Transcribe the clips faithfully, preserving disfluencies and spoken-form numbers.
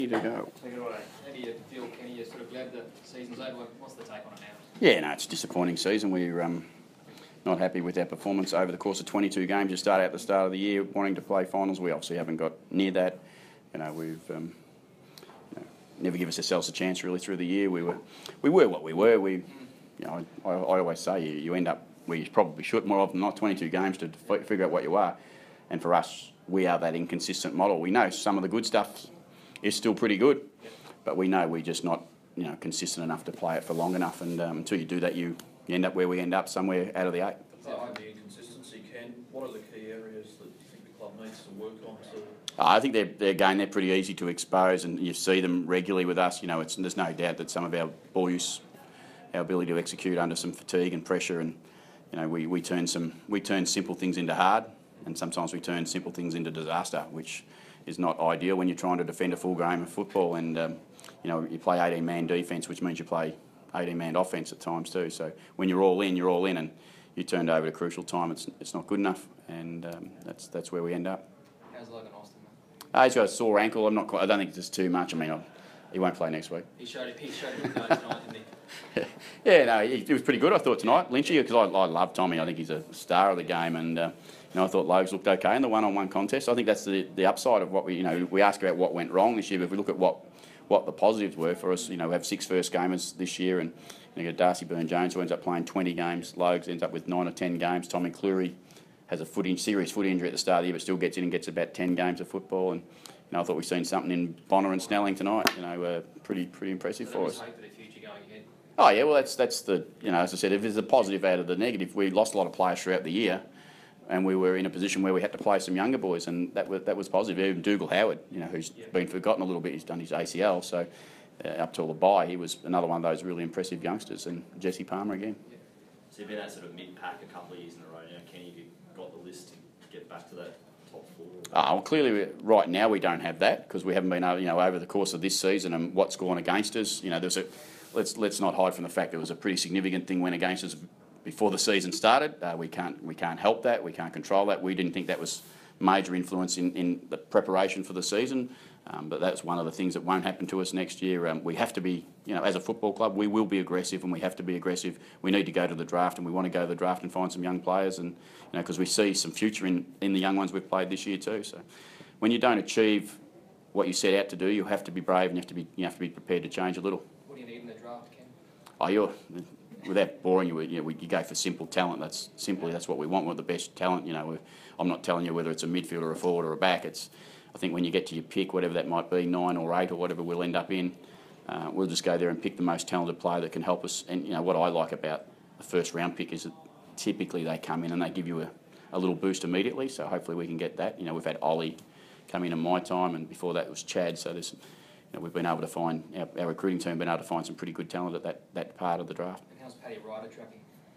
To go. Take it away. How do you feel, Kenny? You're sort of glad the season's over. What's the take on it now? Yeah, no, it's a disappointing season. We're um, not happy with our performance over the course of twenty-two games. You start out at the start of the year wanting to play finals. We obviously haven't got near that. You know, we've um, you know, never given ourselves a chance really through the year. We were, we were what we were. We, you know, I, I always say you, you end up where you probably should more often than not. twenty-two games to f- figure out what you are, and for us, we are that inconsistent model. We know some of the good stuff is still pretty good, but we know we're just not, you know, consistent enough to play it for long enough. And um, until you do that, you, you end up where we end up, somewhere out of the eight. Behind the inconsistency, Ken, what are the key areas that you think the club needs to work on to? Uh, I think they're, they're again they're pretty easy to expose, and you see them regularly with us. You know, it's, there's no doubt that some of our ball use, our ability to execute under some fatigue and pressure, and you know, we, we turn some we turn simple things into hard, and sometimes we turn simple things into disaster, which is not ideal when you're trying to defend a full game of football. And um, you know, you play eighteen man defence, which means you play eighteen man offence at times too. So when you're all in, you're all in, and you turned over at a crucial time, it's it's not good enough, and um, that's that's where we end up. How's Logan Austin, mate? Uh, he's got a sore ankle. I'm not. Quite, I don't think it's too much. I mean, I, he won't play next week. He showed it. He showed it tonight, didn't he? Yeah, no, he, he was pretty good, I thought, tonight, Lynchy, because I, I love Tommy. I think he's a star of the game, and uh, you know, I thought Logs looked okay in the one-on-one contest. I think that's the the upside of what we, you know, we ask about what went wrong this year, but if we look at what what the positives were for us, you know, we have six first gamers this year, and you know, Darcy Byrne-Jones, who ends up playing twenty games. Logs ends up with nine or ten games. Tommy Cleary has a foot in, serious foot injury at the start of the year, but still gets in and gets about ten games of football. And you know, I thought we've seen something in Bonner and Snelling tonight. You know, uh, pretty pretty impressive So for us. hope for the future going ahead. Oh yeah, well that's that's the, you know, as I said, if there's a positive out of the negative, we lost a lot of players throughout the year, and we were in a position where we had to play some younger boys, and that was that was positive. Even Dougal Howard, you know, who's Yeah. been forgotten a little bit, he's done his A C L, so uh, up till the bye, he was another one of those really impressive youngsters, and Jesse Palmer again. Yeah. So you've been at sort of mid-pack a couple of years in a row now. Ken, have you got the list to get back to that top four? Uh, well, clearly, we, right now we don't have that because we haven't been able, you know, over the course of this season and what's gone against us. You know, there's a let's let's not hide from the fact there was a pretty significant thing went against us before the season started. Uh, we can't we can't help that. We can't control that. We didn't think that was major influence in, in the preparation for the season. Um, but that's one of the things that won't happen to us next year. Um, we have to be, you know, as a football club, we will be aggressive, and we have to be aggressive. We need to go to the draft, and we want to go to the draft and find some young players, and you know, because we see some future in, in the young ones we've played this year too. So, when you don't achieve what you set out to do, you have to be brave, and you have to be you have to be prepared to change a little. What do you need in the draft, Ken? Oh, you're without boring you, you, know, we, you go for simple talent. That's simply that's what we want. We're the best talent. You know, we're, I'm not telling you whether it's a midfielder, a forward, or a back. It's I think when you get to your pick, whatever that might be, nine or eight or whatever we'll end up in, uh, we'll just go there and pick the most talented player that can help us. And you know what I like about the first round pick is that typically they come in and they give you a, a little boost immediately. So hopefully we can get that. You know, we've had Ollie come in in my time, and before that was Chad. So there's, you know, we've been able to find our, our recruiting team been able to find some pretty good talent at that that part of the draft. And how's Paddy Ryder tracking?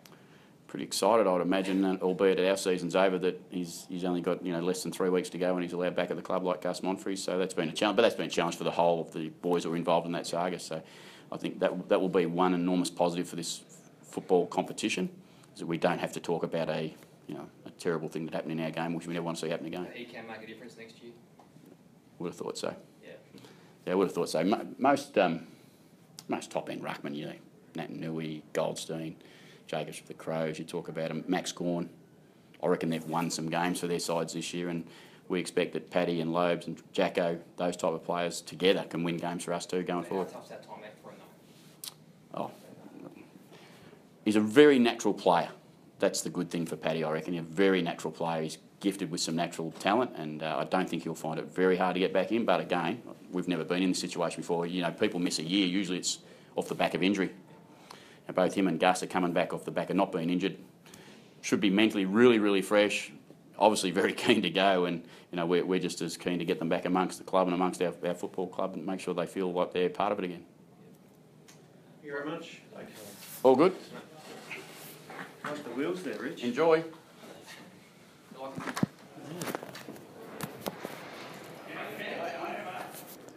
Pretty excited, I'd imagine, uh, albeit at our season's over, that he's he's only got, you know, less than three weeks to go and he's allowed back at the club like Gus Monfrey. So that's been a challenge, but that's been a challenge for the whole of the boys that were involved in that saga. So I think that that will be one enormous positive for this football competition, is that we don't have to talk about a, you know, a terrible thing that happened in our game, which we never want to see happen again. He can make a difference next year. Would have thought so. Yeah. Yeah, I would have thought so. Mo- Most um, most top end ruckmen, you know, Nat Nui, Goldstein, Jacobs for the Crows, you talk about them, Max Gorn. I reckon they've won some games for their sides this year, and we expect that Paddy and Lobes and Jacko, those type of players together, can win games for us too going How forward. tough's that time left for him though? Oh, he's a very natural player. That's the good thing for Paddy, I reckon. He's a very natural player. He's gifted with some natural talent, and uh, I don't think he'll find it very hard to get back in. But again, we've never been in this situation before. You know, people miss a year. Usually it's off the back of injury. And both him and Gus are coming back off the back of not being injured. Should be mentally really, really fresh. Obviously very keen to go, and you know, we're, we're just as keen to get them back amongst the club and amongst our, our football club and make sure they feel like they're part of it again. Thank you very much. Okay. All good? Like the wheels there, Rich. Enjoy. Like- Yeah.